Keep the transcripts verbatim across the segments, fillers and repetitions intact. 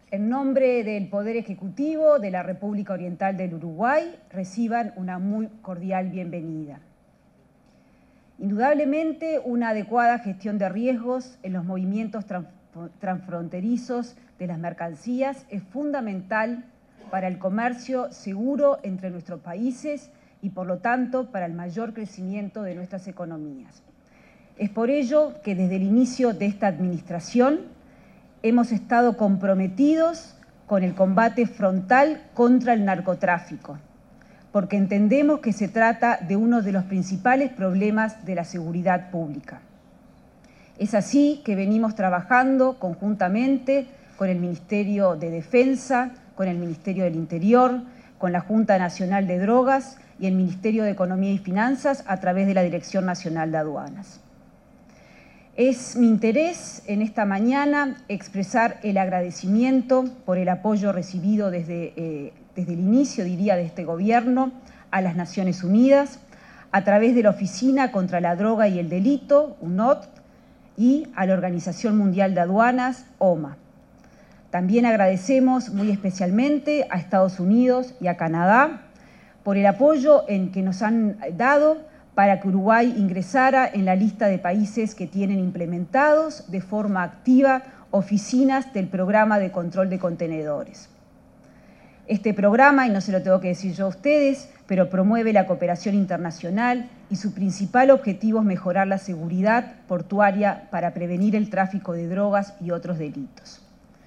En nombre del Poder Ejecutivo de la República Oriental del Uruguay, reciban una muy cordial bienvenida. Indudablemente, una adecuada gestión de riesgos en los movimientos transfronterizos de las mercancías es fundamental para el comercio seguro entre nuestros países y, por lo tanto, para el mayor crecimiento de nuestras economías. Es por ello que desde el inicio de esta administración hemos estado comprometidos con el combate frontal contra el narcotráfico, porque entendemos que se trata de uno de los principales problemas de la seguridad pública. Es así que venimos trabajando conjuntamente con el Ministerio de Defensa, con el Ministerio del Interior, con la Junta Nacional de Drogas y el Ministerio de Economía y Finanzas a través de la Dirección Nacional de Aduanas. Es mi interés en esta mañana expresar el agradecimiento por el apoyo recibido desde, eh, desde el inicio, diría, de este gobierno a las Naciones Unidas, a través de la Oficina contra la Droga y el Delito, U N O D, y a la Organización Mundial de Aduanas, O M A. También agradecemos muy especialmente a Estados Unidos y a Canadá por el apoyo en que nos han dado para que Uruguay ingresara en la lista de países que tienen implementados de forma activa oficinas del Programa de Control de Contenedores. Este programa, y no se lo tengo que decir yo a ustedes, pero promueve la cooperación internacional y su principal objetivo es mejorar la seguridad portuaria para prevenir el tráfico de drogas y otros delitos.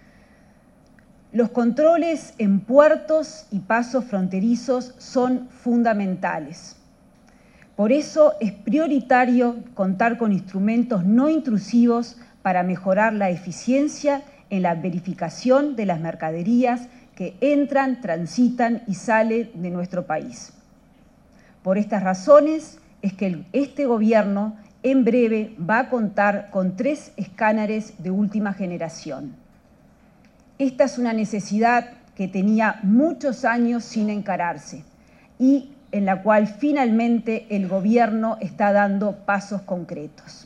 Los controles en puertos y pasos fronterizos son fundamentales. Por eso es prioritario contar con instrumentos no intrusivos para mejorar la eficiencia en la verificación de las mercaderías que entran, transitan y salen de nuestro país. Por estas razones es que este gobierno en breve va a contar con tres escáneres de última generación. Esta es una necesidad que tenía muchos años sin encararse y en la cual finalmente el gobierno está dando pasos concretos.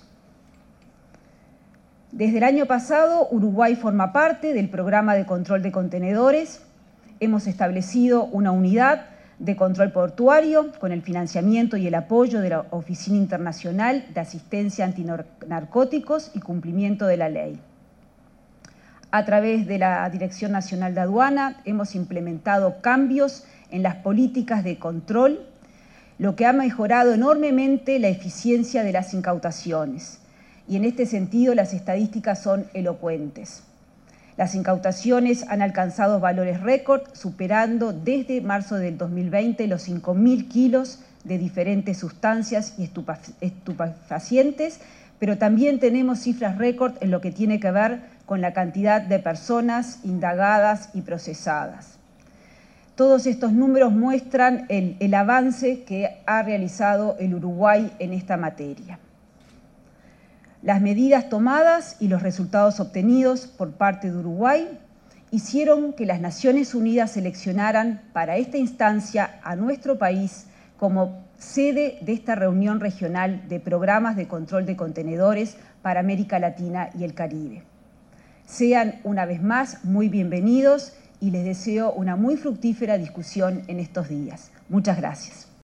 Desde el año pasado, Uruguay forma parte del Programa de Control de Contenedores. Hemos establecido una unidad de control portuario con el financiamiento y el apoyo de la Oficina Internacional de Asistencia Antinarcóticos y Cumplimiento de la Ley. A través de la Dirección Nacional de Aduana hemos implementado cambios en las políticas de control, lo que ha mejorado enormemente la eficiencia de las incautaciones. Y en este sentido las estadísticas son elocuentes. Las incautaciones han alcanzado valores récord, superando desde marzo del dos mil veinte los cinco mil kilos de diferentes sustancias y estupefacientes, pero también tenemos cifras récord en lo que tiene que ver con la cantidad de personas indagadas y procesadas. Todos estos números muestran el, el avance que ha realizado el Uruguay en esta materia. Las medidas tomadas y los resultados obtenidos por parte de Uruguay hicieron que las Naciones Unidas seleccionaran para esta instancia a nuestro país como sede de esta reunión regional de programas de control de contenedores para América Latina y el Caribe. Sean una vez más muy bienvenidos y les deseo una muy fructífera discusión en estos días. Muchas gracias.